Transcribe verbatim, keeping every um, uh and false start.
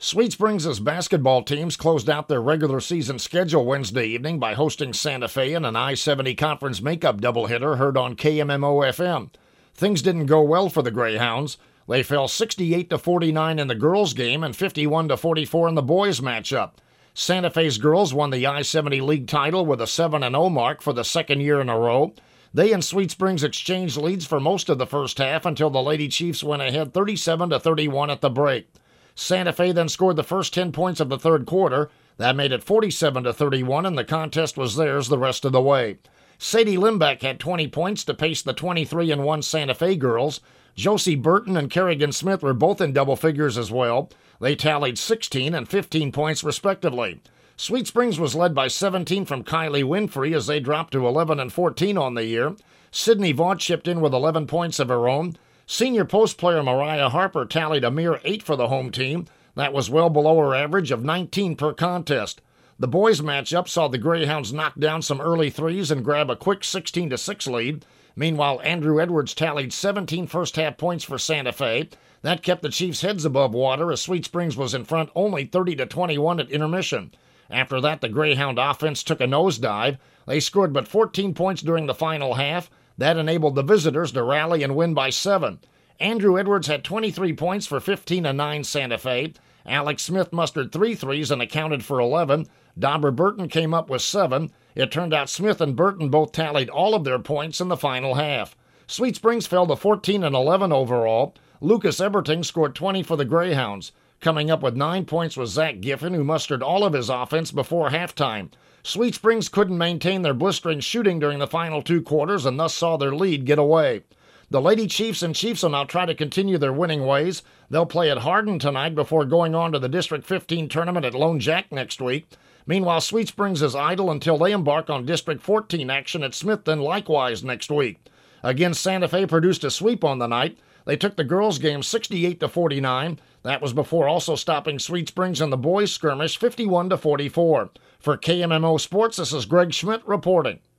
Sweet Springs' basketball teams closed out their regular season schedule Wednesday evening by hosting Santa Fe in an I seventy conference makeup doubleheader heard on K M M O F M. Things didn't go well for the Greyhounds. They fell sixty-eight to forty-nine in the girls' game and fifty-one to forty-four in the boys' matchup. Santa Fe's girls won the I seventy league title with a seven and oh mark for the second year in a row. They and Sweet Springs exchanged leads for most of the first half until the Lady Chiefs went ahead thirty-seven to thirty-one at the break. Santa Fe then scored the first ten points of the third quarter. That made it forty-seven to thirty-one, and the contest was theirs the rest of the way. Sadie Limbeck had twenty points to pace the twenty-three and one Santa Fe girls. Josie Burton and Kerrigan Smith were both in double figures as well. They tallied sixteen and fifteen points respectively. Sweet Springs was led by seventeen from Kylie Winfrey as they dropped to eleven and fourteen on the year. Sydney Vaught chipped in with eleven points of her own. Senior post player Mariah Harper tallied a mere eight for the home team. That was well below her average of nineteen per contest. The boys' matchup saw the Greyhounds knock down some early threes and grab a quick sixteen to six lead. Meanwhile, Andrew Edwards tallied seventeen first-half points for Santa Fe. That kept the Chiefs' heads above water as Sweet Springs was in front only thirty to twenty-one at intermission. After that, the Greyhound offense took a nosedive. They scored but fourteen points during the final half. That enabled the visitors to rally and win by seven. Andrew Edwards had twenty-three points for fifteen and nine Santa Fe. Alex Smith mustered three threes and accounted for eleven. Dauber Burton came up with seven. It turned out Smith and Burton both tallied all of their points in the final half. Sweet Springs fell to fourteen and eleven overall. Lucas Eberting scored twenty for the Greyhounds. Coming up with nine points was Zach Giffen, who mustered all of his offense before halftime. Sweet Springs couldn't maintain their blistering shooting during the final two quarters and thus saw their lead get away. The Lady Chiefs and Chiefs will now try to continue their winning ways. They'll play at Hardin tonight before going on to the District fifteen tournament at Lone Jack next week. Meanwhile, Sweet Springs is idle until they embark on District fourteen action at Smithton likewise next week. Again, Santa Fe produced a sweep on the night. They took the girls' game sixty-eight to forty-nine. That was before also stopping Sweet Springs in the boys' skirmish fifty-one to forty-four. For K M M O Sports, this is Greg Schmidt reporting.